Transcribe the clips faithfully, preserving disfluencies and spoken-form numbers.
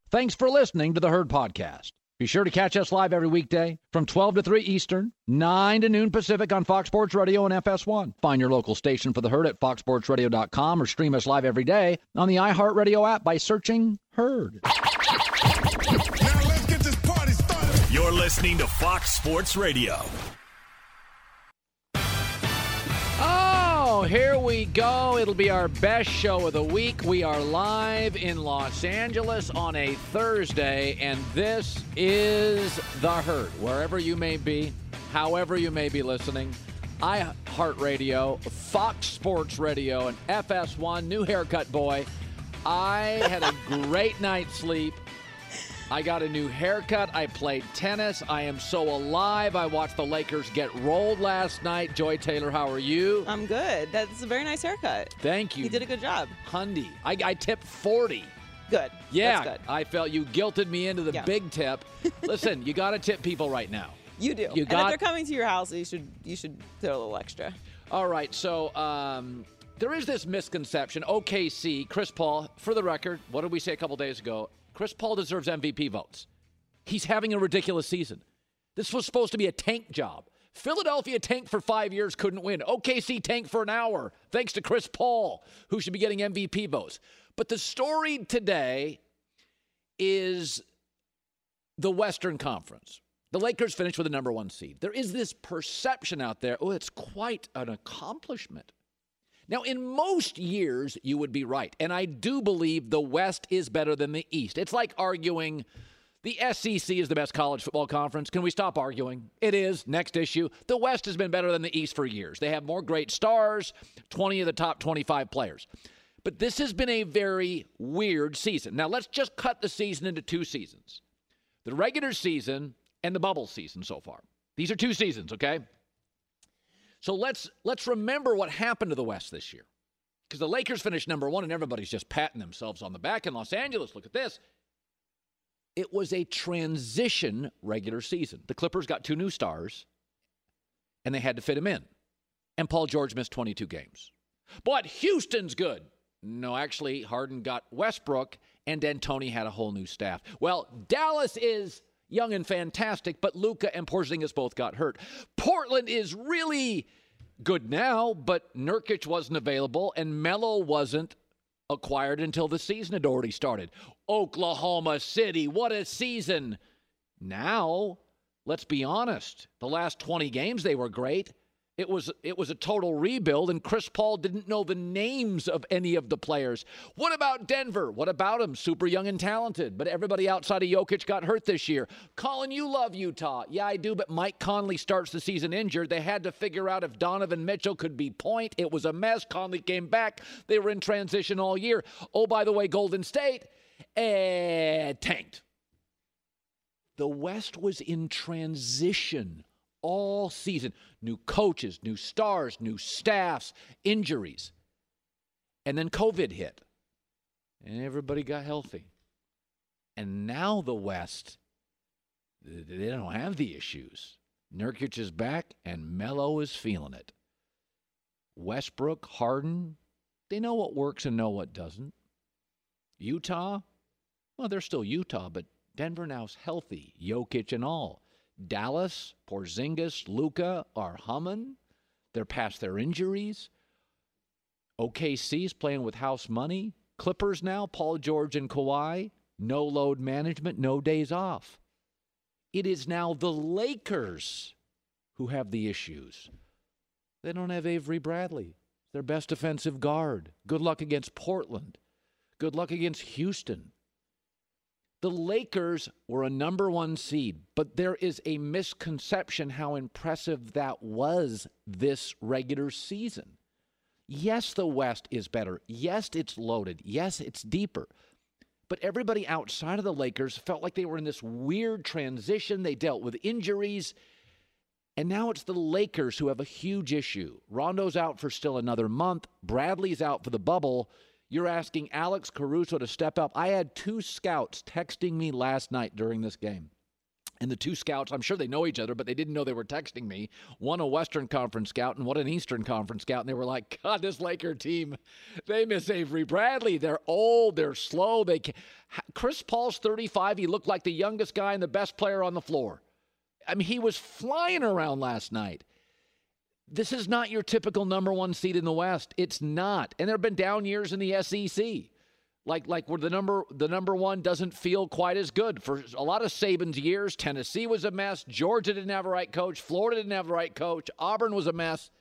Thanks for listening to the Herd Podcast. Be sure to catch us live every weekday from twelve to three Eastern, nine to noon Pacific on Fox Sports Radio and F S one. Find your local station for the Herd at fox sports radio dot com or stream us live every day on the iHeartRadio app by searching Herd. Now let's get this party started. You're listening to Fox Sports Radio. Oh, here we go. It'll be our best show of the week. We are live in Los Angeles on a Thursday, and this is The Herd. Wherever you may be, however you may be listening, iHeartRadio, Fox Sports Radio, and F S one, new haircut boy. I had a great night's sleep. I got a new haircut. I played tennis. I am so alive. I watched the Lakers get rolled last night. Joy Taylor, how are you? I'm good. That's a very nice haircut. Thank you. You did a good job. Hundy. I, I tipped forty. Good. Yeah. That's good. I felt you guilted me into the Yeah. big tip. Listen, you got to tip people right now. You do. You and got- if they're coming to your house, you should you should throw a little extra. All right. So um, there is this misconception. O K C, Chris Paul, for the record, what did we say a couple days ago? Chris Paul deserves M V P votes. He's having a ridiculous season. This was supposed to be a tank job. Philadelphia tanked for five years, couldn't win. O K C tanked for an hour, thanks to Chris Paul, who should be getting M V P votes. But the story today is the Western Conference. The Lakers finished with the number one seed. There is this perception out there, oh, it's quite an accomplishment. Now, in most years, you would be right. And I do believe the West is better than the East. It's like arguing the S E C is the best college football conference. Can we stop arguing? It is. Next issue. The West has been better than the East for years. They have more great stars, twenty of the top twenty-five players. But this has been a very weird season. Now, let's just cut the season into two seasons. The regular season and the bubble season so far. These are two seasons, okay? So let's let's remember what happened to the West this year. Because the Lakers finished number one and everybody's just patting themselves on the back in Los Angeles. Look at this. It was a transition regular season. The Clippers got two new stars, and they had to fit them in. And Paul George missed twenty-two games. But Houston's good. No, actually, Harden got Westbrook, and D'Antoni had a whole new staff. Well, Dallas is young and fantastic, but Luka and Porzingis both got hurt. Portland is really good now, but Nurkic wasn't available, and Melo wasn't acquired until the season had already started. Oklahoma City, what a season. Now, let's be honest, the last twenty games, they were great. It was it was a total rebuild, and Chris Paul didn't know the names of any of the players. What about Denver? What about them? Super young and talented, but everybody outside of Jokic got hurt this year. Colin, you love Utah. Yeah, I do, but Mike Conley starts the season injured. They had to figure out if Donovan Mitchell could be point. It was a mess. Conley came back. They were in transition all year. Oh, by the way, Golden State eh, tanked. The West was in transition all season. New coaches, new stars, new staffs, injuries. And then COVID hit. And everybody got healthy. And now the West, they don't have the issues. Nurkic is back, and Melo is feeling it. Westbrook, Harden, they know what works and know what doesn't. Utah, well, they're still Utah, but Denver now's healthy, Jokic and all. Dallas, Porzingis, Luka are humming. They're past their injuries. O K C's playing with house money. Clippers now, Paul George and Kawhi. No load management, no days off. It is now the Lakers who have the issues. They don't have Avery Bradley, their best defensive guard. Good luck against Portland. Good luck against Houston. The Lakers were a number one seed, but there is a misconception how impressive that was this regular season. Yes, the West is better. Yes, it's loaded. Yes, it's deeper. But everybody outside of the Lakers felt like they were in this weird transition. They dealt with injuries. And now it's the Lakers who have a huge issue. Rondo's out for still another month. Bradley's out for the bubble. You're asking Alex Caruso to step up. I had two scouts texting me last night during this game. And the two scouts, I'm sure they know each other, but they didn't know they were texting me. One a Western Conference scout and one an Eastern Conference scout. And they were like, God, this Laker team, they miss Avery Bradley. They're old. They're slow. They can't. Chris Paul's thirty-five. He looked like the youngest guy and the best player on the floor. I mean, he was flying around last night. This is not your typical number one seed in the West. It's not. And there have been down years in the S E C. Like like where the number the number one doesn't feel quite as good. For a lot of Saban's years, Tennessee was a mess. Georgia didn't have a right coach. Florida didn't have a right coach. Auburn was a mess.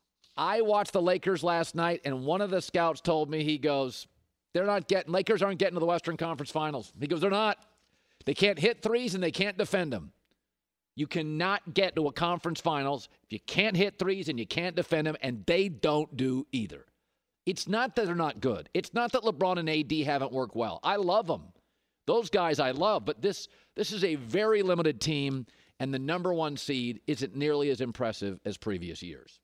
I watched the Lakers last night, and one of the scouts told me, he goes, they're not getting, Lakers aren't getting to the Western Conference Finals. He goes, they're not. They can't hit threes, and they can't defend them. You cannot get to a conference finals if you can't hit threes and you can't defend them, and they don't do either. It's not that they're not good. It's not that LeBron and A D haven't worked well. I love them. Those guys I love, but this this is a very limited team, and the number one seed isn't nearly as impressive as previous years.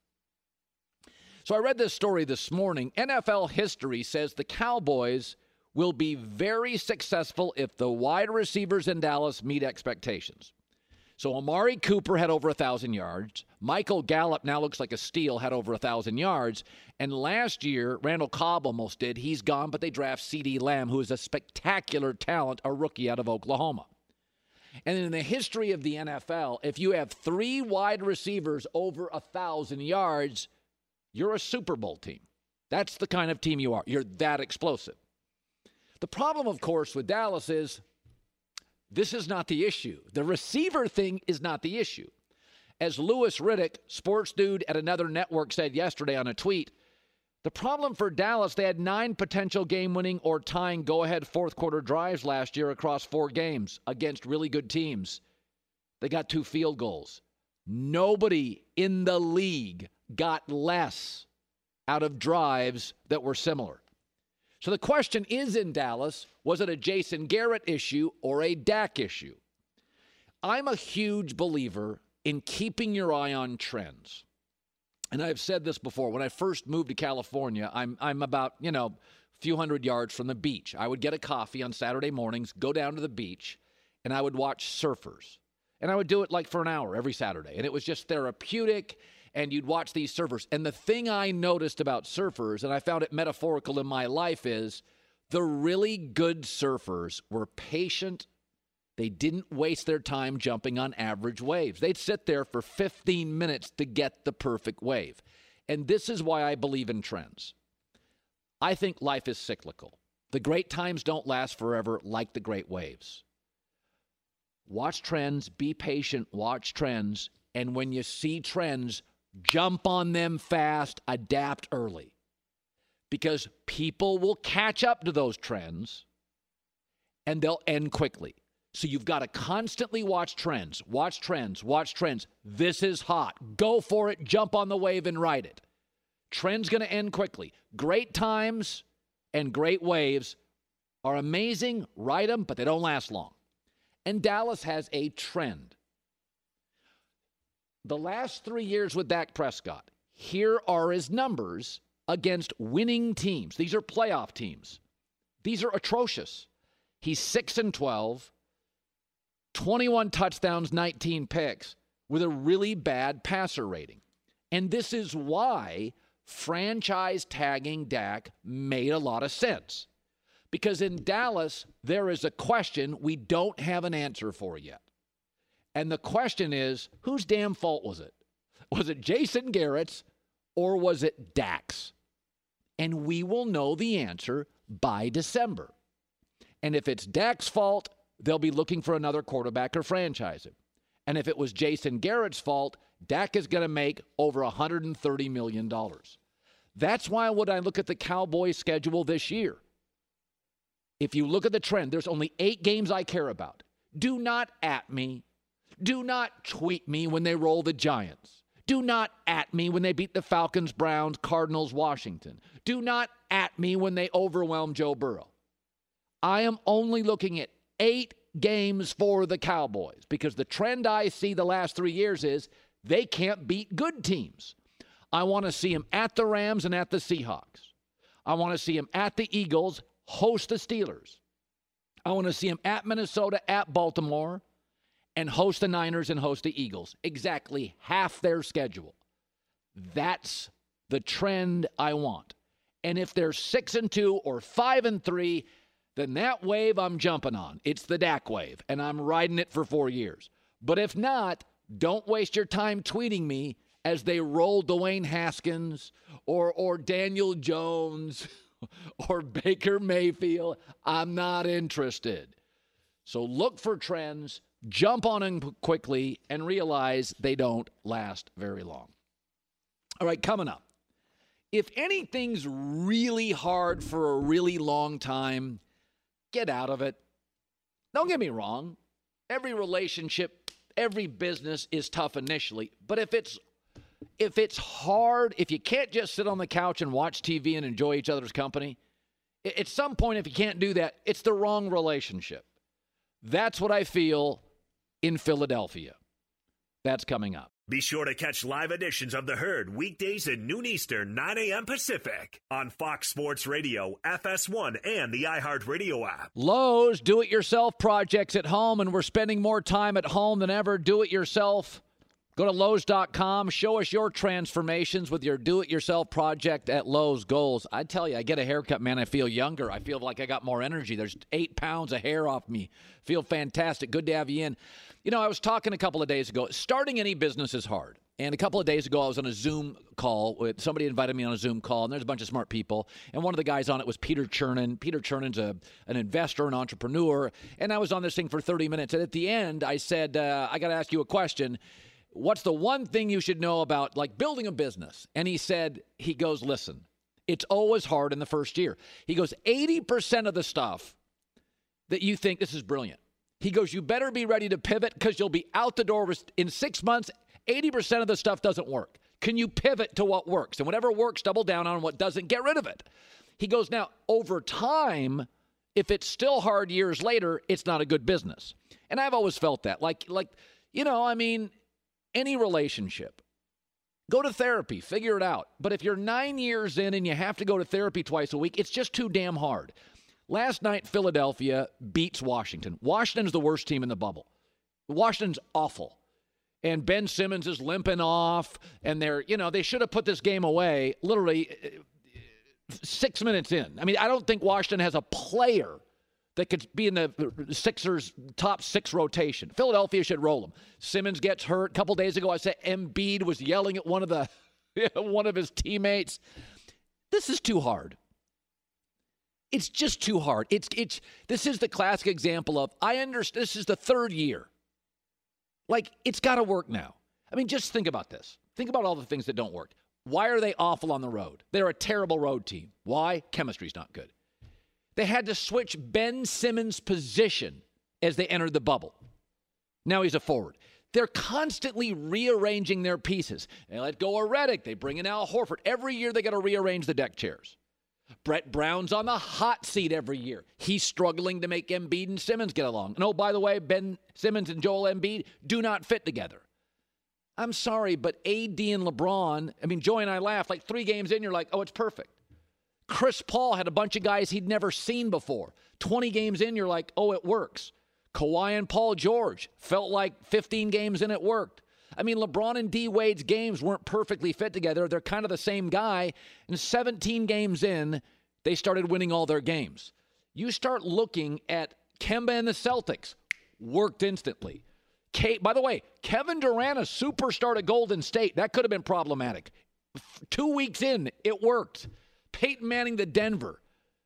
So I read this story this morning. N F L history says the Cowboys will be very successful if the wide receivers in Dallas meet expectations. So Amari Cooper had over one thousand yards. Michael Gallup now looks like a steal, had over one thousand yards. And last year, Randall Cobb almost did. He's gone, but they draft CeeDee Lamb, who is a spectacular talent, a rookie out of Oklahoma. And in the history of the N F L, if you have three wide receivers over one thousand yards, you're a Super Bowl team. That's the kind of team you are. You're that explosive. The problem, of course, with Dallas is this is not the issue. The receiver thing is not the issue. As Louis Riddick, sports dude at another network, said yesterday on a tweet, the problem for Dallas, they had nine potential game-winning or tying go-ahead fourth-quarter drives last year across four games against really good teams. They got two field goals. Nobody in the league got less out of drives that were similar. So the question is in Dallas, was it a Jason Garrett issue or a Dak issue? I'm a huge believer in keeping your eye on trends. And I've said this before. When I first moved to California, I'm I'm about, you know, a few hundred yards from the beach. I would get a coffee on Saturday mornings, go down to the beach, and I would watch surfers. And I would do it like for an hour every Saturday. And it was just therapeutic. And you'd watch these surfers. And the thing I noticed about surfers, and I found it metaphorical in my life, is the really good surfers were patient. They didn't waste their time jumping on average waves. They'd sit there for fifteen minutes to get the perfect wave. And this is why I believe in trends. I think life is cyclical. The great times don't last forever like the great waves. Watch trends, be patient, watch trends, and when you see trends, jump on them fast, adapt early. Because people will catch up to those trends, and they'll end quickly. So you've got to constantly watch trends, watch trends, watch trends. This is hot. Go for it, jump on the wave, and ride it. Trend's going to end quickly. Great times and great waves are amazing, ride them, but they don't last long. And Dallas has a trend. The last three years with Dak Prescott, here are his numbers against winning teams. These are playoff teams. These are atrocious. He's six and twelve, twenty-one touchdowns, nineteen picks, with a really bad passer rating. And this is why franchise tagging Dak made a lot of sense. Because in Dallas, there is a question we don't have an answer for yet. And the question is, whose damn fault was it? Was it Jason Garrett's or was it Dak's? And we will know the answer by December. And if it's Dak's fault, they'll be looking for another quarterback or franchise him. And if it was Jason Garrett's fault, Dak is going to make over one hundred thirty million dollars. That's why when I look at the Cowboys' schedule this year, if you look at the trend, there's only eight games I care about. Do not at me. Do not tweet me when they roll the Giants. Do not at me when they beat the Falcons, Browns, Cardinals, Washington. Do not at me when they overwhelm Joe Burrow. I am only looking at eight games for the Cowboys because the trend I see the last three years is they can't beat good teams. I want to see them at the Rams and at the Seahawks. I want to see them at the Eagles, host the Steelers. I want to see them at Minnesota, at Baltimore, and host the Niners and host the Eagles. Exactly half their schedule. That's the trend I want. And if they're six and two or five and three, then that wave I'm jumping on. It's the Dak wave, and I'm riding it for four years. But if not, don't waste your time tweeting me as they roll Dwayne Haskins or or Daniel Jones or Baker Mayfield. I'm not interested. So look for trends, jump on them quickly, and realize they don't last very long. All right, coming up. If anything's really hard for a really long time, get out of it. Don't get me wrong. Every relationship, every business is tough initially. But if it's if it's hard, if you can't just sit on the couch and watch T V and enjoy each other's company, at some point, if you can't do that, it's the wrong relationship. That's what I feel in Philadelphia. That's coming up. Be sure to catch live editions of The Herd weekdays at noon Eastern, nine a.m. Pacific on Fox Sports Radio, F S one, and the iHeartRadio app. Lowe's do-it-yourself projects at home, and we're spending more time at home than ever. Do-it-yourself. Go to Lowe's dot com. Show us your transformations with your do-it-yourself project at Lowe's Goals. I tell you, I get a haircut, man. I feel younger. I feel like I got more energy. There's eight pounds of hair off me. Feel fantastic. Good to have you in. You know, I was talking a couple of days ago. Starting any business is hard. And a couple of days ago, I was on a Zoom call. With somebody invited me on a Zoom call, and there's a bunch of smart people. And one of the guys on it was Peter Chernin. Peter Chernin's a, an investor, an entrepreneur. And I was on this thing for thirty minutes. And at the end, I said, uh, I got to ask you a question. What's the one thing you should know about, like, building a business? And he said, he goes, listen, it's always hard in the first year. He goes, eighty percent of the stuff that you think, this is brilliant. He goes, you better be ready to pivot because you'll be out the door in six months. eighty percent of the stuff doesn't work. Can you pivot to what works? And whatever works, double down on. What doesn't, get rid of it. He goes, now, over time, if it's still hard years later, it's not a good business. And I've always felt that. Like, like you know, I mean, any relationship, go to therapy, figure it out. But if you're nine years in and you have to go to therapy twice a week, it's just too damn hard. Last night, Philadelphia beats Washington. Washington's the worst team in the bubble. Washington's awful. And Ben Simmons is limping off, and they're, you know, they should have put this game away literally six minutes in. I mean, I don't think Washington has a player that could be in the Sixers' top six rotation. Philadelphia should roll them. Simmons gets hurt. A couple days ago, I said Embiid was yelling at one of the one of his teammates. This is too hard. It's just too hard. It's it's. This is the classic example of, I understand, this is the third year. Like, it's got to work now. I mean, just think about this. Think about all the things that don't work. Why are they awful on the road? They're a terrible road team. Why? Chemistry's not good. They had to switch Ben Simmons' position as they entered the bubble. Now he's a forward. They're constantly rearranging their pieces. They let go of Redick. They bring in Al Horford. Every year they got to rearrange the deck chairs. Brett Brown's on the hot seat every year. He's struggling to make Embiid and Simmons get along. And oh, by the way, Ben Simmons and Joel Embiid do not fit together. I'm sorry, but A D and LeBron, I mean, Joey and I laughed, like three games in, you're like, oh, it's perfect. Chris Paul had a bunch of guys he'd never seen before. twenty games in, you're like, oh, it works. Kawhi and Paul George felt like fifteen games in, it worked. I mean, LeBron and D. Wade's games weren't perfectly fit together. They're kind of the same guy. And seventeen games in, they started winning all their games. You start looking at Kemba and the Celtics. Worked instantly. Kate, by the way, Kevin Durant, a superstar at Golden State. That could have been problematic. Two weeks in, it worked. Peyton Manning to Denver.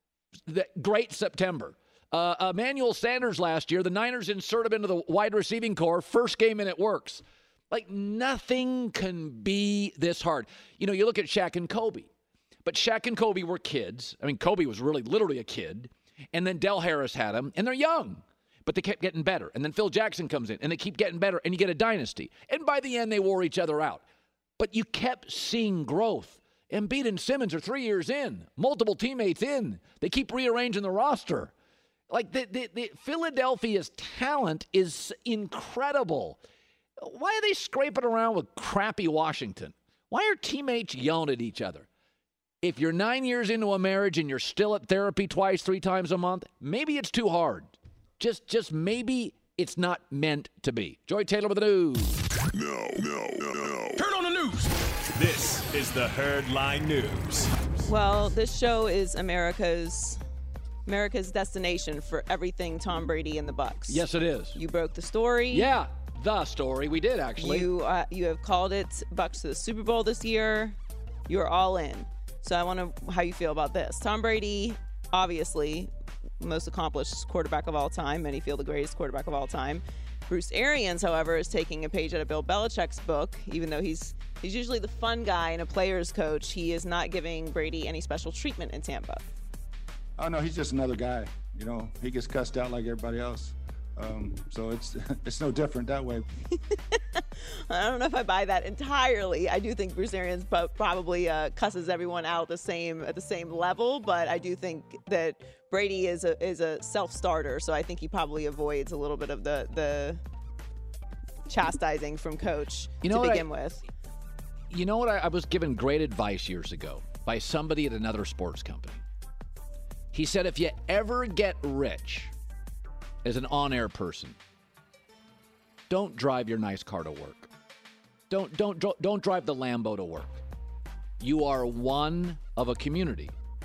The great September. Uh, Emmanuel Sanders last year, the Niners insert him into the wide receiving core. First game in, it works. Like, nothing can be this hard. You know, you look at Shaq and Kobe. But Shaq and Kobe were kids. I mean, Kobe was really literally a kid. And then Del Harris had him, and they're young. But they kept getting better. And then Phil Jackson comes in, and they keep getting better, and you get a dynasty. And by the end, they wore each other out. But you kept seeing growth. Embiid and Simmons are three years in, multiple teammates in. They keep rearranging the roster. Like, the, the, the Philadelphia's talent is incredible. Why are they scraping around with crappy Washington? Why are teammates yelling at each other? If you're nine years into a marriage and you're still at therapy twice, three times a month, maybe it's too hard. Just, just maybe It's not meant to be. Joy Taylor with the news. No, no, no, no. Turn on the news. This is the Herd Line News. Well, this show is America's America's destination for everything Tom Brady and the Bucks. Yes, it is. You broke the story. Yeah, the story. We did, actually. You uh, you have called it Bucks to the Super Bowl this year. You're all in. So I want to how you feel about this. Tom Brady, obviously, most accomplished quarterback of all time. Many feel the greatest quarterback of all time. Bruce Arians, however, is taking a page out of Bill Belichick's book. Even though he's he's usually the fun guy and a player's coach, he is not giving Brady any special treatment in Tampa. Oh, no, he's just another guy. You know, he gets cussed out like everybody else. Um, so it's it's no different that way. I don't know if I buy that entirely. I do think Bruce Arians probably uh, cusses everyone out the same at the same level, but I do think that Brady is a is a self-starter, so I think he probably avoids a little bit of the the chastising from coach You know to what begin I- with. You know what? I, I was given great advice years ago by somebody at another sports company. He said, if you ever get rich as an on-air person, don't drive your nice car to work. Don't don't don't don't drive the Lambo to work. You are one of a community.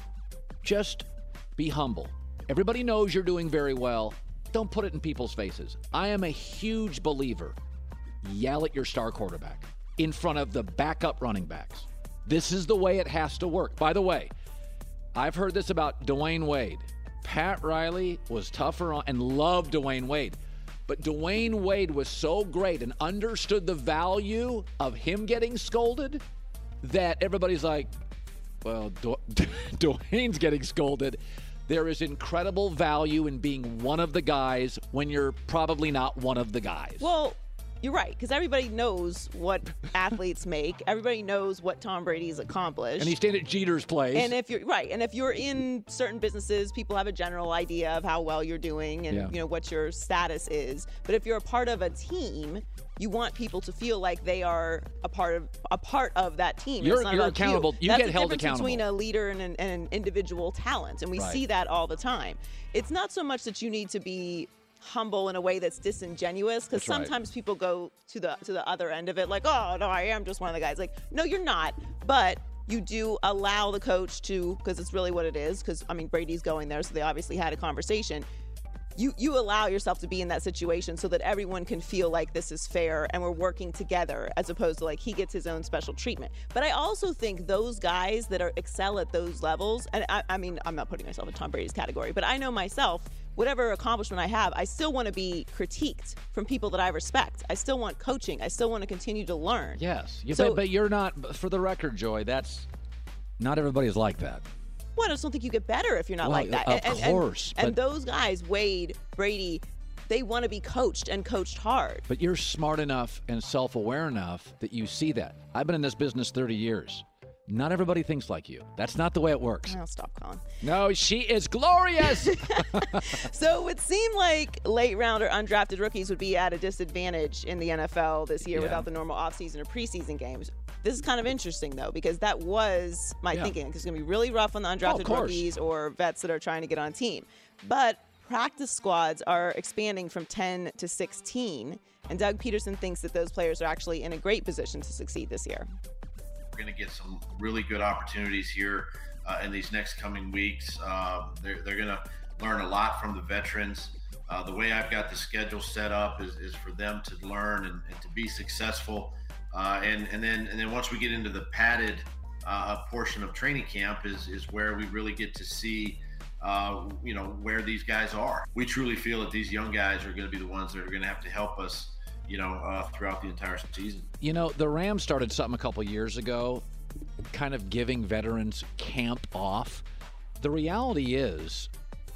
Just be humble. Everybody knows you're doing very well. Don't put it in people's faces. I am a huge believer. Yell at your star quarterback in front of the backup running backs. This is the way it has to work. By the way, I've heard this about Dwayne Wade. Pat Riley was tougher on and loved Dwayne Wade. But Dwayne Wade was so great and understood the value of him getting scolded that everybody's like, well, Du- Dwayne's getting scolded. There is incredible value in being one of the guys when you're probably not one of the guys. Well, you're right, because everybody knows what athletes make. Everybody knows what Tom Brady's accomplished. And he's staying at Jeter's place. And if you're right, and if you're in certain businesses, people have a general idea of how well you're doing and Yeah. you know what your status is. But if you're a part of a team, you want people to feel like they are a part of a part of that team. You're- It's not you're about accountable. You, You That's get the held difference accountable. between a leader and an, and an individual talent, and we Right. see that all the time. It's not so much that you need to be humble in a way that's disingenuous, because That's right. sometimes people go to the to the other end of it, like, oh no, I am just one of the guys. Like, no, you're not. But you do allow the coach to, because it's really what it is. Because I mean, Brady's going there, so they obviously had a conversation. You you allow yourself to be in that situation so that everyone can feel like this is fair and we're working together, as opposed to like he gets his own special treatment. But I also think those guys that are excel at those levels, and I, I mean, I'm not putting myself in Tom Brady's category, but I know myself, whatever accomplishment I have, I still want to be critiqued from people that I respect. I still want coaching. I still want to continue to learn. yes. You, So- but, but you're not, for the record, Joy, that's not everybody's like that. Well, I just don't think you get better if you're not Well, like that. of and, and- course, And, and but- those guys, Wade, Brady, they want to be coached and coached hard. But you're smart enough and self-aware enough that you see that. I've been in this business thirty years. Not everybody thinks like you. That's not the way it works. I'll stop calling. No, she is glorious. So it would seem like late round or undrafted rookies would be at a disadvantage in the N F L this year Yeah. without the normal offseason or preseason games. This is kind of interesting, though, because that was my Yeah. thinking. It's going to be really rough on the Oh, undrafted of course. rookies or vets that are trying to get on a team. But practice squads are expanding from ten to sixteen, and Doug Peterson thinks that those players are actually in a great position to succeed this year. We're going to get some really good opportunities here uh, in these next coming weeks. Uh, they're they're going to learn a lot from the veterans. Uh, the way I've got the schedule set up is, is for them to learn and, and to be successful. Uh, and, and then and then once we get into the padded uh, portion of training camp is, is where we really get to see uh, you know, where these guys are. We truly feel that these young guys are going to be the ones that are going to have to help us, you know, uh, throughout the entire season. You know, the Rams started something a couple years ago, kind of giving veterans camp off. The reality is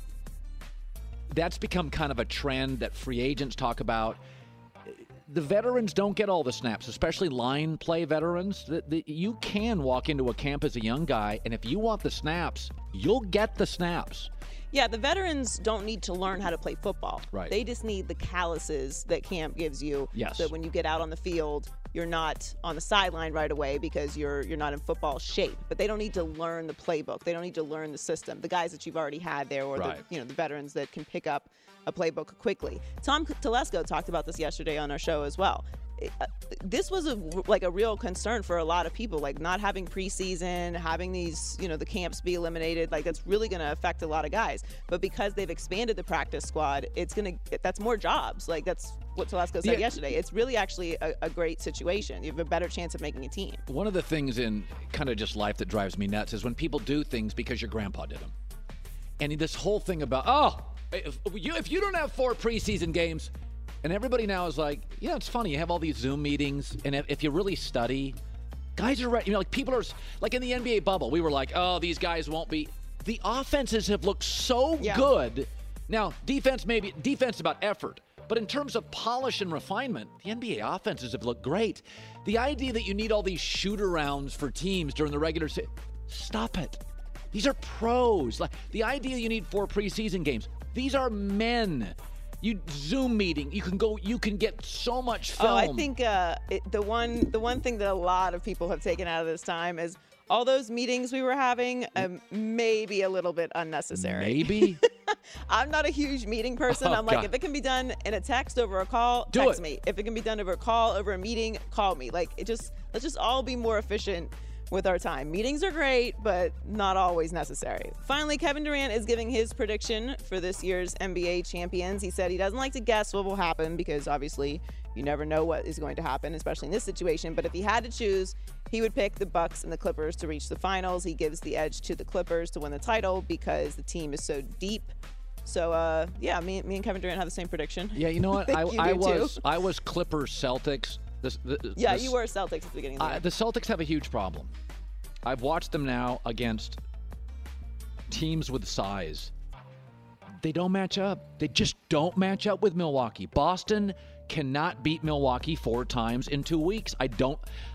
that's become kind of a trend that free agents talk about. The veterans don't get all the snaps, especially line play veterans. The, the, you can walk into a camp as a young guy, and if you want the snaps, you'll get the snaps. Yeah, the veterans don't need to learn how to play football. Right. They just need the calluses that camp gives you. Yes. So when you get out on the field, you're not on the sideline right away because you're you're not in football shape. But they don't need to learn the playbook. They don't need to learn the system. The guys that you've already had there, or Right. the you know the veterans that can pick up a playbook quickly. Tom Telesco talked about this yesterday on our show as well. Uh, this was a, like a real concern for a lot of people, like not having preseason, having these, you know, the camps be eliminated. Like that's really going to affect a lot of guys. But because they've expanded the practice squad, it's going to, that's more jobs. Like that's what Telesco said Yeah. yesterday. It's really actually a, a great situation. You have a better chance of making a team. One of the things in kind of just life that drives me nuts is when people do things because your grandpa did them. And this whole thing about, oh, if you, if you don't have four preseason games, and everybody now is like, yeah, it's funny. You have all these Zoom meetings, and if, if you really study, guys are ready. You know, like people are, like in the N B A bubble, we were like, oh, these guys won't be. The offenses have looked so Yeah. good. Now, defense maybe, defense is about effort. But in terms of polish and refinement, the N B A offenses have looked great. The idea that you need all these shoot-arounds for teams during the regular season, stop it. These are pros. Like the idea you need four preseason games, these are men. You Zoom meeting, you can go, you can get so much film. Oh, I think uh, it, the one the one thing that a lot of people have taken out of this time is all those meetings we were having, um, maybe a little bit unnecessary. Maybe. I'm not a huge meeting person. Oh, I'm like, God. if it can be done in a text over a call, Do text it. me. If it can be done over a call, over a meeting, call me. Like, it just let's just all be more efficient with our time. Meetings are great, but not always necessary. Finally, Kevin Durant is giving his prediction for this year's N B A champions. He said he doesn't like to guess what will happen because obviously you never know what is going to happen, especially in this situation. But if he had to choose, he would pick the Bucks and the Clippers to reach the finals. He gives the edge to the Clippers to win the title because the team is so deep. So, uh, yeah, me, me and Kevin Durant have the same prediction. Yeah, you know what? think I, you I do, was too. I was Clippers Celtics. This, the, Yeah, this- you were Celtics at the beginning of the Uh, year. the Celtics have a huge problem. I've watched them now against teams with size. They don't match up. They just don't match up with Milwaukee. Boston cannot beat Milwaukee four times in two weeks. I don't.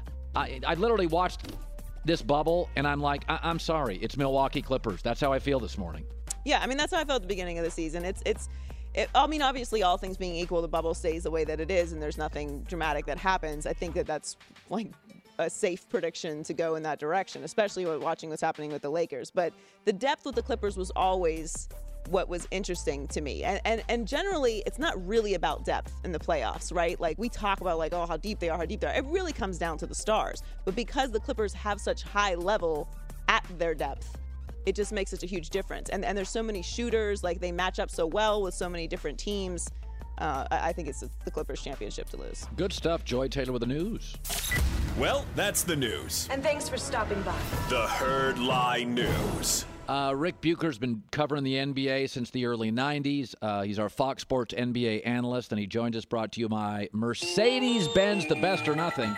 I, I literally watched this bubble, and I'm like, I, I'm sorry. It's Milwaukee Clippers. That's how I feel this morning. Yeah, I mean, that's how I felt at the beginning of the season. It's, it's, it, I mean, obviously, all things being equal, the bubble stays the way that it is, and there's nothing dramatic that happens. I think that that's like a safe prediction to go in that direction, especially with watching what's happening with the Lakers. But the depth with the Clippers was always what was interesting to me. And, and and generally, it's not really about depth in the playoffs, right? Like, we talk about, like, oh, how deep they are, how deep they are. It really comes down to the stars. But because the Clippers have such high level at their depth, it just makes such a huge difference. And and there's so many shooters, like, they match up so well with so many different teams. Uh, I, I think it's the Clippers championship to lose. Good stuff. Joy Taylor with the news. Well, that's the news. And thanks for stopping by. The Herd Lie News. Uh, Rick Bucher's been covering the N B A since the early nineties. Uh, he's our Fox Sports N B A analyst, and he joins us brought to you by Mercedes-Benz, the best or nothing.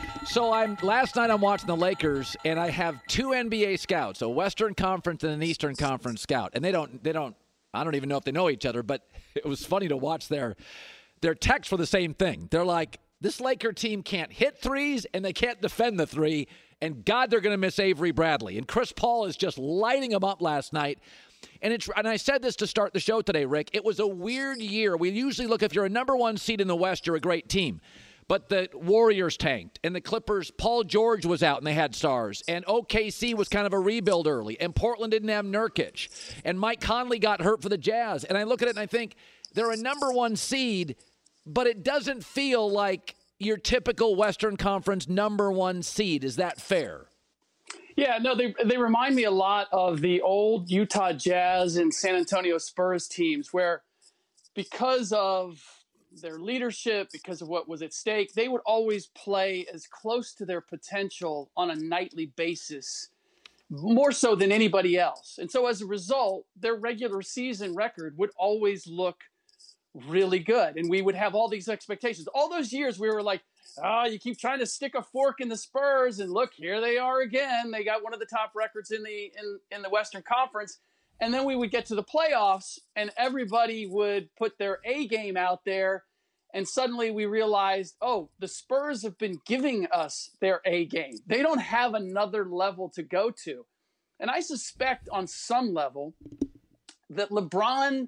So I'm last night I'm watching the Lakers, and I have two N B A scouts, a Western Conference and an Eastern Conference scout, and they don't they don't I don't even know if they know each other, but it was funny to watch their their texts for the same thing. They're like, this Laker team can't hit threes, and they can't defend the three. And God, they're going to miss Avery Bradley. And Chris Paul is just lighting them up last night. And it's and I said this to start the show today, Rick. It was a weird year. We usually look, if you're a number one seed in the West, you're a great team. But the Warriors tanked, and the Clippers, Paul George was out, and they had stars. And O K C was kind of a rebuild early. And Portland didn't have Nurkic. And Mike Conley got hurt for the Jazz. And I look at it, and I think they're a number one seed, but it doesn't feel like your typical Western Conference number one seed. Is that fair? Yeah, no, they they remind me a lot of the old Utah Jazz and San Antonio Spurs teams where because of their leadership, because of what was at stake, they would always play as close to their potential on a nightly basis, more so than anybody else. And so as a result, their regular season record would always look really good. And we would have all these expectations. All those years we were like, oh, you keep trying to stick a fork in the Spurs, and look, here they are again. They got one of the top records in the in, in the Western Conference. And then we would get to the playoffs, and everybody would put their A game out there. And suddenly we realized, oh, the Spurs have been giving us their A game. They don't have another level to go to. And I suspect on some level that LeBron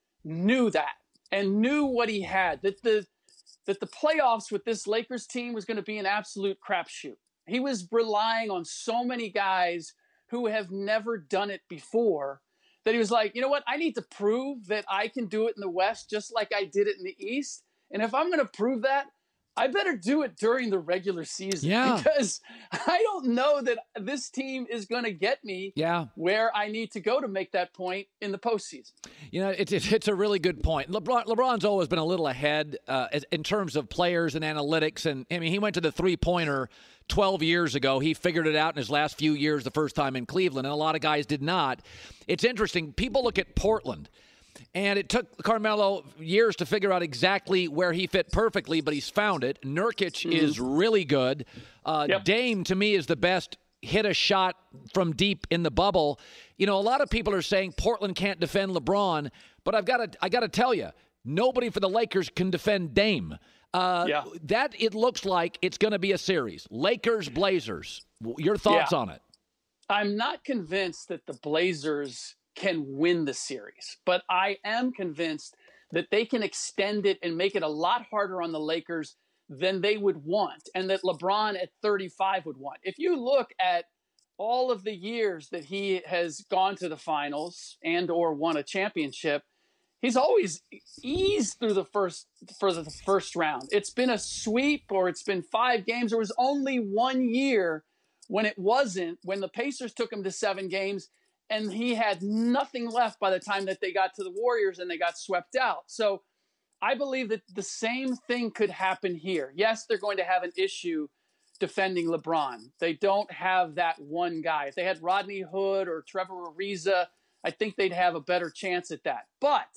knew that and knew what he had, that the that the playoffs with this Lakers team was going to be an absolute crapshoot. He was relying on so many guys who have never done it before that he was like, you know what? I need to prove that I can do it in the West just like I did it in the East. And if I'm going to prove that, I better do it during the regular season. Yeah. Because I don't know that this team is going to get me yeah. where I need to go to make that point in the postseason. You know, it's, it's a really good point. LeBron, LeBron's always been a little ahead uh, in terms of players and analytics. And, I mean, he went to the three-pointer twelve years ago. He figured it out in his last few years the first time in Cleveland, and a lot of guys did not. It's interesting. People look at Portland. And it took Carmelo years to figure out exactly where he fit perfectly, but he's found it. Nurkic mm-hmm. is really good. Uh, yep. Dame, to me, is the best hit a shot from deep in the bubble. You know, a lot of people are saying Portland can't defend LeBron, but I've got to I got to tell you, nobody for the Lakers can defend Dame. Uh, yeah. That, it looks like it's going to be a series. Lakers, Blazers. Your thoughts yeah. on it? I'm not convinced that the Blazers can win the series, but I am convinced that they can extend it and make it a lot harder on the Lakers than they would want, and that LeBron at thirty-five would want. If you look at all of the years that he has gone to the finals and or won a championship, he's always eased through the first for the first round. It's been a sweep or it's been five games. There was only one year when it wasn't, when the Pacers took him to seven games and he had nothing left by the time that they got to the Warriors and they got swept out. So I believe that the same thing could happen here. Yes, they're going to have an issue defending LeBron. They don't have that one guy. If they had Rodney Hood or Trevor Ariza, I think they'd have a better chance at that. But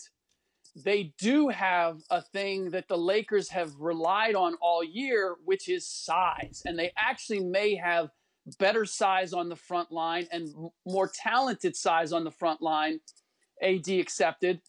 they do have a thing that the Lakers have relied on all year, which is size. And they actually may have better size on the front line and more talented size on the front line, A D accepted,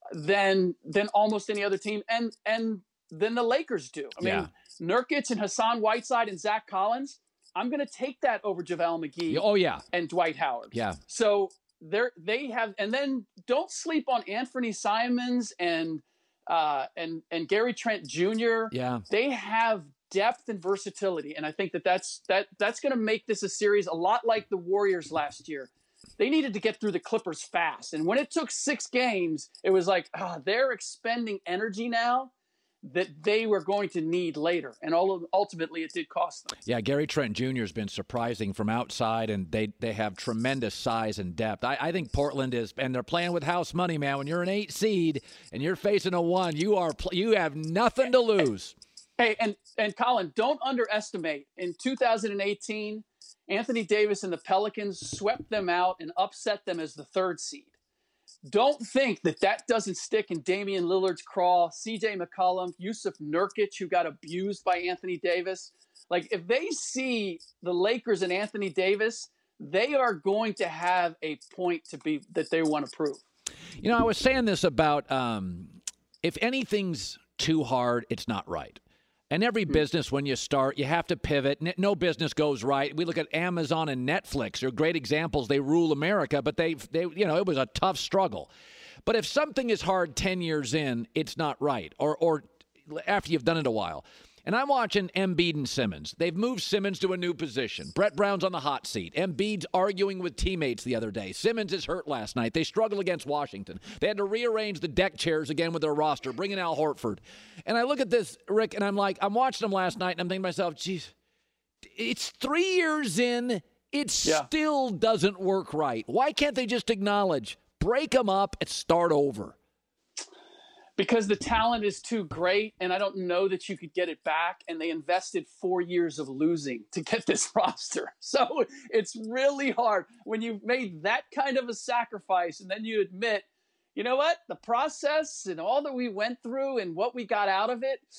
than than almost any other team, and and than the Lakers do. I mean, yeah. Nurkic and Hassan Whiteside and Zach Collins, I'm going to take that over JaVale McGee. Oh yeah, and Dwight Howard. Yeah. So they're they have, and then don't sleep on Anthony Simons and uh, and and Gary Trent Junior Yeah, they have depth and versatility, and I think that that's that that's going to make this a series a lot like the Warriors last year. They needed to get through the Clippers fast, and when it took six games, it was like, oh, they're expending energy now that they were going to need later, and all ultimately it did cost them. Yeah, Gary Trent Junior has been surprising from outside, and they they have tremendous size and depth. I, I think Portland is, and they're playing with house money, man. When you're an eight seed and you're facing a one, you are you have nothing to lose. Hey, and, and Colin, don't underestimate. In two thousand eighteen, Anthony Davis and the Pelicans swept them out and upset them as the third seed. Don't think that that doesn't stick in Damian Lillard's craw, C J McCollum, Yusuf Nurkic, who got abused by Anthony Davis. Like, if they see the Lakers and Anthony Davis, they are going to have a point to be that they want to prove. You know, I was saying this about um, if anything's too hard, it's not right. And every business, when you start, you have to pivot. No business goes right. We look at Amazon and Netflix. They're great examples. They rule America, but they, they, you know, it was a tough struggle. But if something is hard ten years in, it's not right, or or after you've done it a while. And I'm watching Embiid and Simmons. They've moved Simmons to a new position. Brett Brown's on the hot seat. Embiid's arguing with teammates the other day. Simmons is hurt last night. They struggled against Washington. They had to rearrange the deck chairs again with their roster, bringing Al Horford. And I look at this, Rick, and I'm like, I'm watching them last night, and I'm thinking to myself, geez, it's three years in. It yeah. still doesn't work right. Why can't they just acknowledge, break them up, and start over? Because the talent is too great, and I don't know that you could get it back, and they invested four years of losing to get this roster. So it's really hard when you've made that kind of a sacrifice, and then you admit, you know what, the process and all that we went through and what we got out of it,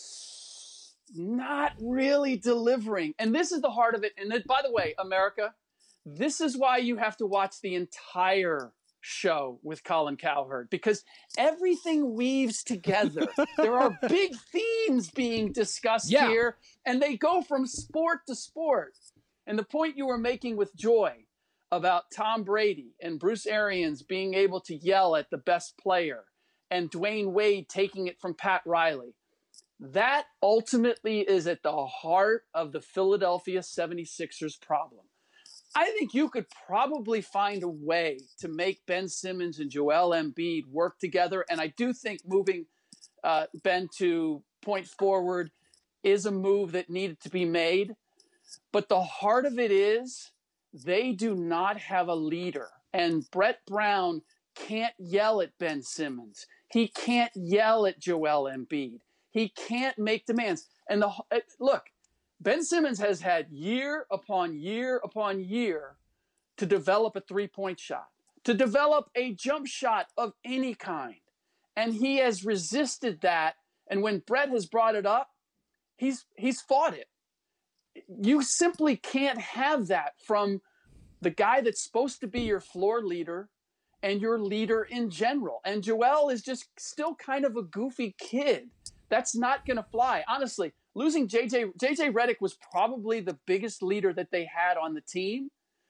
not really delivering. And this is the heart of it. And then, by the way, America, this is why you have to watch the entire show with Colin Cowherd, because everything weaves together. There are big themes being discussed yeah. here, and they go from sport to sport. And the point you were making with Joy about Tom Brady and Bruce Arians being able to yell at the best player and Dwayne Wade taking it from Pat Riley, that ultimately is at the heart of the Philadelphia seventy-sixers problem. I think you could probably find a way to make Ben Simmons and Joel Embiid work together. And I do think moving uh, Ben to point forward is a move that needed to be made. But the heart of it is they do not have a leader. And Brett Brown can't yell at Ben Simmons. He can't yell at Joel Embiid. He can't make demands. And the look, Ben Simmons has had year upon year upon year to develop a three-point shot, to develop a jump shot of any kind. And he has resisted that. And when Brett has brought it up, he's he's fought it. You simply can't have that from the guy that's supposed to be your floor leader and your leader in general. And Joel is just still kind of a goofy kid. That's not going to fly. Honestly, losing J J J J Redick was probably the biggest leader that they had on the team.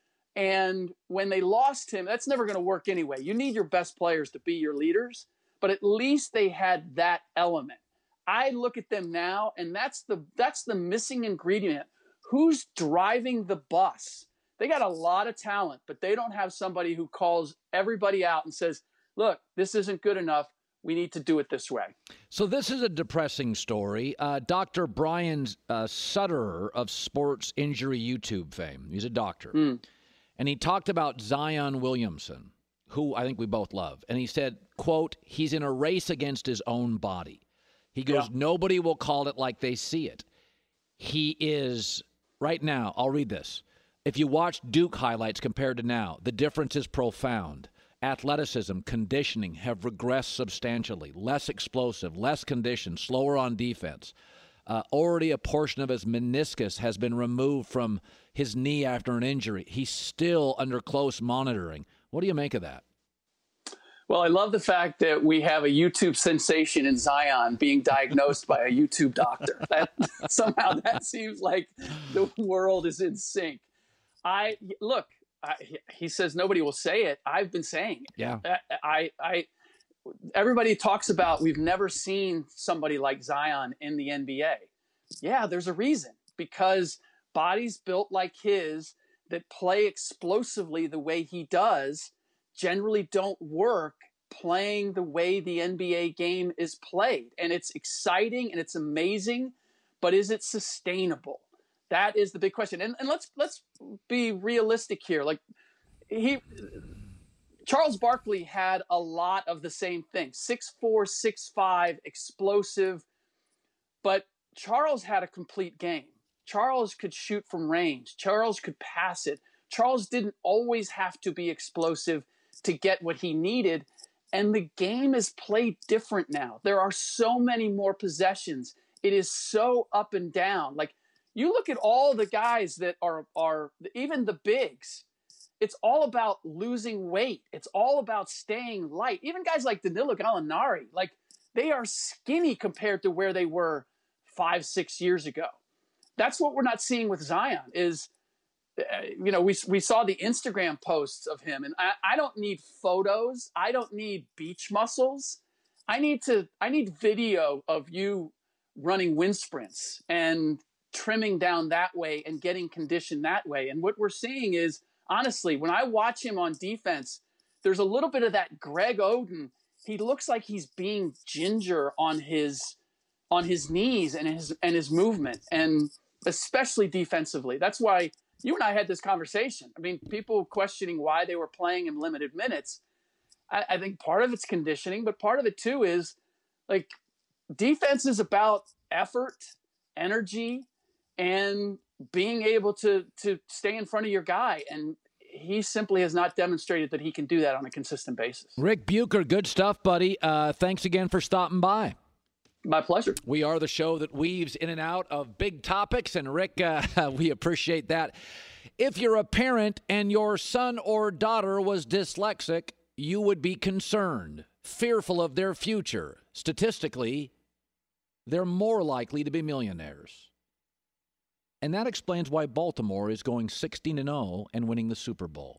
And when they lost him, that's never going to work anyway. You need your best players to be your leaders, but at least they had that element. I look at them now, and that's the that's the missing ingredient. Who's driving the bus? They got a lot of talent, but they don't have somebody who calls everybody out and says, look, this isn't good enough. We need to do it this way. So this is a depressing story. Uh, Doctor Brian uh, Sutter of Sports Injury YouTube fame. He's a doctor. Mm. And he talked about Zion Williamson, who I think we both love. And he said, quote, he's in a race against his own body. He goes, yeah. Nobody will call it like they see it. He is, right now, I'll read this. If you watch Duke highlights compared to now, the difference is profound. Athleticism, conditioning have regressed substantially. Less explosive, less conditioned, slower on defense. Uh, already a portion of his meniscus has been removed from his knee after an injury. He's still under close monitoring. What do you make of that? Well, I love the fact that we have a YouTube sensation in Zion being diagnosed by a YouTube doctor. That somehow that seems like the world is in sync. I look, I, he says nobody will say it. I've been saying it. Yeah. I, I, I, everybody talks about we've never seen somebody like Zion in the N B A. Yeah, there's a reason, because bodies built like his that play explosively the way he does generally don't work playing the way the N B A game is played. And it's exciting and it's amazing, but is it sustainable? That is the big question. And, and let's let's be realistic here. Like he, Charles Barkley had a lot of the same things. six four, six five, explosive. But Charles had a complete game. Charles could shoot from range. Charles could pass it. Charles didn't always have to be explosive to get what he needed. And the game is played different now. There are so many more possessions. It is so up and down. Like, you look at all the guys that are, are even the bigs, it's all about losing weight. It's all about staying light. Even guys like Danilo Gallinari, like, they are skinny compared to where they were five, six years ago. That's what we're not seeing with Zion is, uh, you know, we, we saw the Instagram posts of him, and I, I don't need photos. I don't need beach muscles. I need to, I need video of you running wind sprints and trimming down that way and getting conditioned that way. And what we're seeing is, honestly, when I watch him on defense, there's a little bit of that Greg Oden. He looks like he's being ginger on his on his knees and his and his movement, and especially defensively. That's why you and I had this conversation. I mean, people questioning why they were playing in limited minutes. I, I think part of it's conditioning, but part of it too is like defense is about effort, energy, and being able to to stay in front of your guy. And he simply has not demonstrated that he can do that on a consistent basis. Rick Bucher, good stuff, buddy. Uh, thanks again for stopping by. My pleasure. We are the show that weaves in and out of big topics, and Rick, uh, we appreciate that. If you're a parent and your son or daughter was dyslexic, you would be concerned, fearful of their future. Statistically, they're more likely to be millionaires. And that explains why Baltimore is going sixteen and oh and winning the Super Bowl.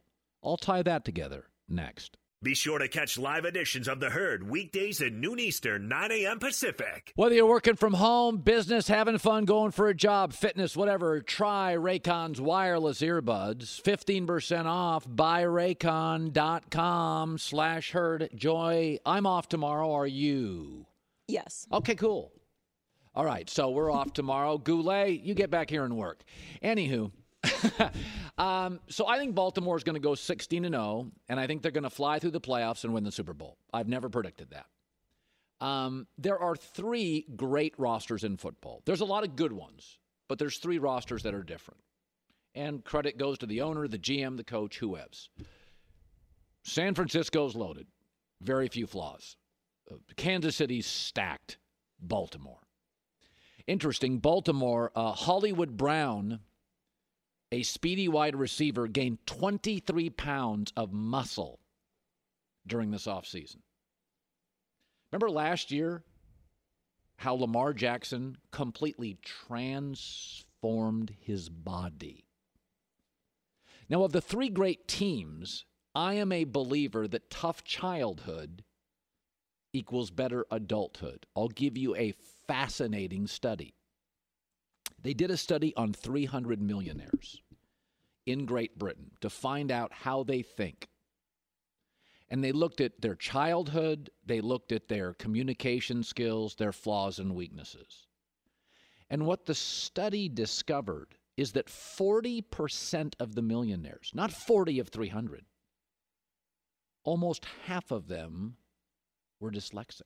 I'll tie that together next. Be sure to catch live editions of The Herd weekdays at noon Eastern, nine a.m. Pacific. Whether you're working from home, business, having fun, going for a job, fitness, whatever, try Raycon's wireless earbuds. fifteen percent off. Buy Raycon.com slash herd. Joy, I'm off tomorrow. Are you? Yes. Okay, cool. All right, so we're off tomorrow. Goulet, you get back here and work. Anywho. um, so I think Baltimore is going to go sixteen and oh, and I think they're going to fly through the playoffs and win the Super Bowl. I've never predicted that. Um, there are three great rosters in football. There's a lot of good ones, but there's three rosters that are different. And credit goes to the owner, the G M, the coach, whoever's. San Francisco's loaded. Very few flaws. Uh, Kansas City's stacked. Baltimore. Interesting, Baltimore, uh, Hollywood Brown, a speedy wide receiver, gained twenty-three pounds of muscle during this offseason. Remember last year how Lamar Jackson completely transformed his body? Now, of the three great teams, I am a believer that tough childhood equals better adulthood. I'll give you a fascinating study. They did a study on three hundred millionaires in Great Britain to find out how they think. And they looked at their childhood, they looked at their communication skills, their flaws and weaknesses. And what the study discovered is that forty percent of the millionaires, not forty of three hundred, almost half of them were dyslexic.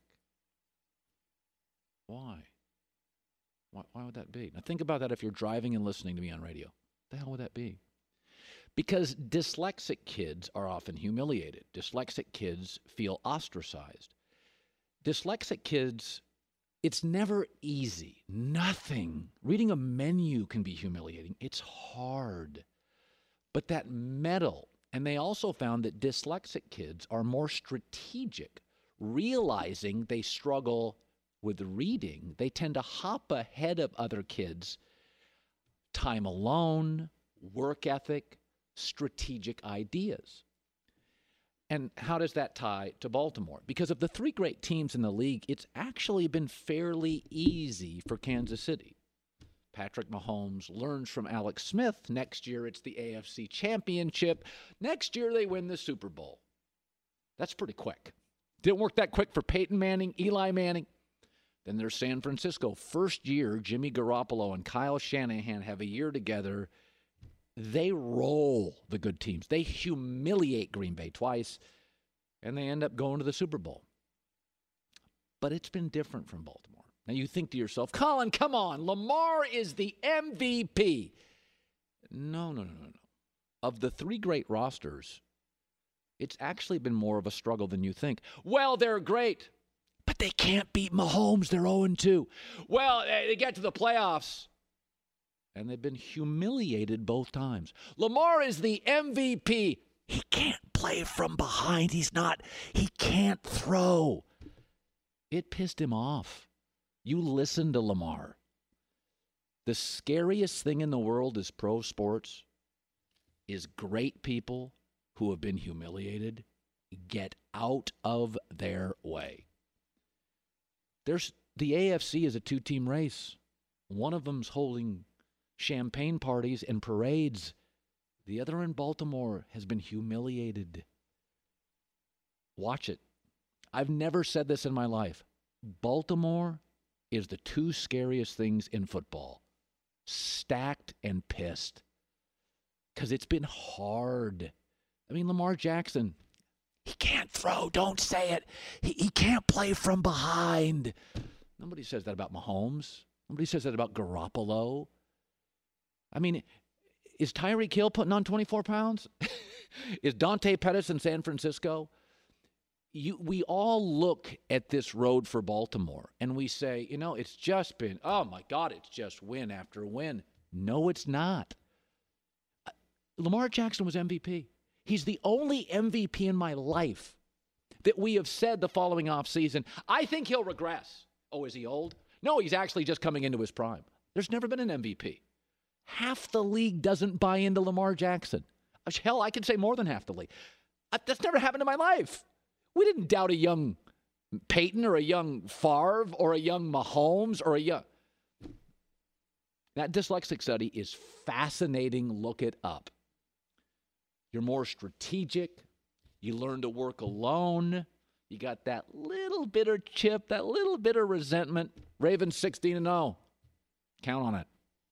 Why? Why, why would that be? Now think about that if you're driving and listening to me on radio. The hell would that be? Because dyslexic kids are often humiliated. Dyslexic kids feel ostracized. Dyslexic kids, it's never easy. Nothing. Reading a menu can be humiliating. It's hard. But that metal, and they also found that dyslexic kids are more strategic, realizing they struggle with reading. They tend to hop ahead of other kids. Time alone, work ethic, strategic ideas. And how does that tie to Baltimore? Because of the three great teams in the league, it's actually been fairly easy for Kansas City. Patrick Mahomes learns from Alex Smith. Next year, it's the A F C Championship. Next year, they win the Super Bowl. That's pretty quick. Didn't work that quick for Peyton Manning, Eli Manning. Then there's San Francisco. First year, Jimmy Garoppolo and Kyle Shanahan have a year together. They roll the good teams. They humiliate Green Bay twice, and they end up going to the Super Bowl. But it's been different from Baltimore. Now you think to yourself, Colin, come on. Lamar is the M V P. No, no, no, no, no. Of the three great rosters, it's actually been more of a struggle than you think. Well, they're great, but they can't beat Mahomes. They're oh and two. Well, they get to the playoffs, and they've been humiliated both times. Lamar is the M V P. He can't play from behind. He's not. He can't throw. It pissed him off. You listen to Lamar. The scariest thing in the world is pro sports is great people who have been humiliated get out of their way. There's the A F C is a two-team race. One of them's holding champagne parties and parades. The other in Baltimore has been humiliated. Watch it. I've never said this in my life. Baltimore is the two scariest things in football. Stacked and pissed. Because it's been hard. I mean, Lamar Jackson, he can't throw. Don't say it. He, he can't play from behind. Nobody says that about Mahomes. Nobody says that about Garoppolo. I mean, is Tyreek Hill putting on twenty-four pounds? Is Dante Pettis in San Francisco? You, we all look at this road for Baltimore, and we say, you know, it's just been, oh, my God, it's just win after win. No, it's not. Lamar Jackson was M V P. He's the only M V P in my life that we have said the following offseason, I think he'll regress. Oh, is he old? No, he's actually just coming into his prime. There's never been an M V P. Half the league doesn't buy into Lamar Jackson. Hell, I can say more than half the league. I, that's never happened in my life. We didn't doubt a young Peyton or a young Favre or a young Mahomes or a young. That dyslexic study is fascinating. Look it up. You're more strategic. You learn to work alone. You got that little bitter chip, that little bitter resentment. Ravens sixteen and oh. Count on it.